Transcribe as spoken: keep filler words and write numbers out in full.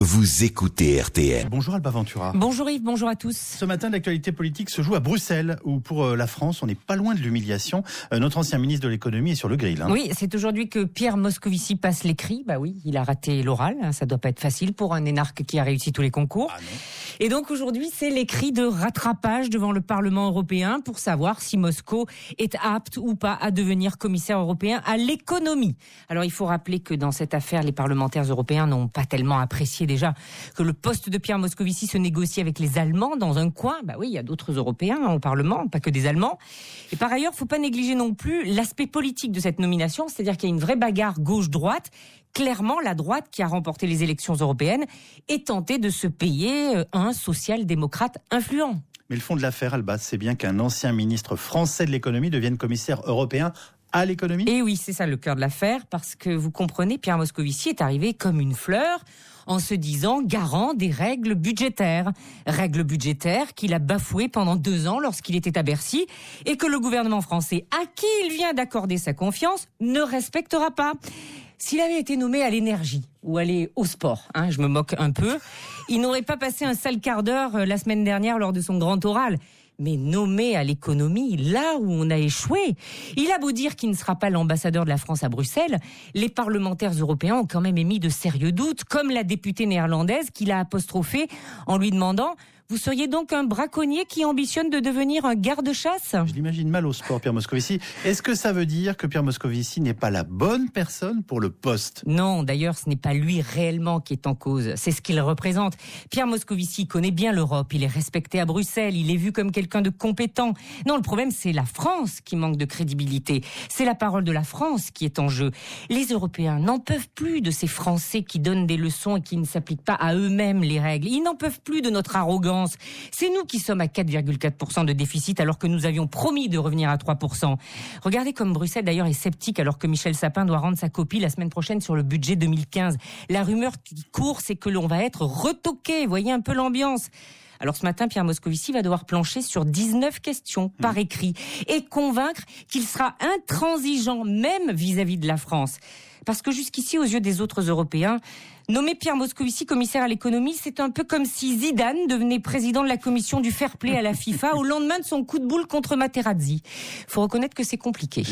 Vous écoutez R T L. Bonjour Alba Ventura. Bonjour Yves, bonjour à tous. Ce matin, l'actualité politique se joue à Bruxelles, où pour la France, on n'est pas loin de l'humiliation. Notre ancien ministre de l'économie est sur le grill. Hein. Oui, c'est aujourd'hui que Pierre Moscovici passe l'écrit. Bah oui, il a raté l'oral. Hein, ça doit pas être facile pour un énarque qui a réussi tous les concours. Ah non. Et donc aujourd'hui, c'est l'écrit de rattrapage devant le Parlement européen pour savoir si Moscou est apte ou pas à devenir commissaire européen à l'économie. Alors il faut rappeler que dans cette affaire, les parlementaires européens n'ont pas tellement apprécié déjà que le poste de Pierre Moscovici se négocie avec les Allemands dans un coin. Bah oui, il y a d'autres Européens au Parlement, pas que des Allemands. Et par ailleurs, faut pas négliger non plus l'aspect politique de cette nomination, c'est-à-dire qu'il y a une vraie bagarre gauche-droite. Clairement, la droite qui a remporté les élections européennes est tentée de se payer un social-démocrate influent. Mais le fond de l'affaire, Alba, c'est bien qu'un ancien ministre français de l'économie devienne commissaire européen à l'économie. Et oui, c'est ça le cœur de l'affaire, parce que vous comprenez, Pierre Moscovici est arrivé comme une fleur, en se disant garant des règles budgétaires. Règles budgétaires qu'il a bafouées pendant deux ans lorsqu'il était à Bercy, et que le gouvernement français, à qui il vient d'accorder sa confiance, ne respectera pas. S'il avait été nommé à l'énergie ou allé au sport, hein, je me moque un peu, il n'aurait pas passé un sale quart d'heure la semaine dernière lors de son grand oral. Mais nommé à l'économie, là où on a échoué. Il a beau dire qu'il ne sera pas l'ambassadeur de la France à Bruxelles, les parlementaires européens ont quand même émis de sérieux doutes, comme la députée néerlandaise qui l'a apostrophé en lui demandant « Vous seriez donc un braconnier qui ambitionne de devenir un garde-chasse ?» Je l'imagine mal au sport, Pierre Moscovici. Est-ce que ça veut dire que Pierre Moscovici n'est pas la bonne personne pour le poste ? Non, d'ailleurs, ce n'est pas lui réellement qui est en cause. C'est ce qu'il représente. Pierre Moscovici connaît bien l'Europe. Il est respecté à Bruxelles. Il est vu comme quelqu'un de compétent. Non, le problème, c'est la France qui manque de crédibilité. C'est la parole de la France qui est en jeu. Les Européens n'en peuvent plus de ces Français qui donnent des leçons et qui ne s'appliquent pas à eux-mêmes les règles. Ils n'en peuvent plus de notre arrogance. C'est nous qui sommes à quatre virgule quatre pour cent de déficit alors que nous avions promis de revenir à trois pour cent. Regardez comme Bruxelles d'ailleurs est sceptique alors que Michel Sapin doit rendre sa copie la semaine prochaine sur le budget deux mille quinze. La rumeur qui court, c'est que l'on va être retoqué. Voyez un peu l'ambiance. Alors ce matin, Pierre Moscovici va devoir plancher sur dix-neuf questions par écrit et convaincre qu'il sera intransigeant même vis-à-vis de la France. Parce que jusqu'ici, aux yeux des autres Européens, nommer Pierre Moscovici commissaire à l'économie, c'est un peu comme si Zidane devenait président de la commission du fair play à la FIFA au lendemain de son coup de boule contre Materazzi. Faut reconnaître que c'est compliqué.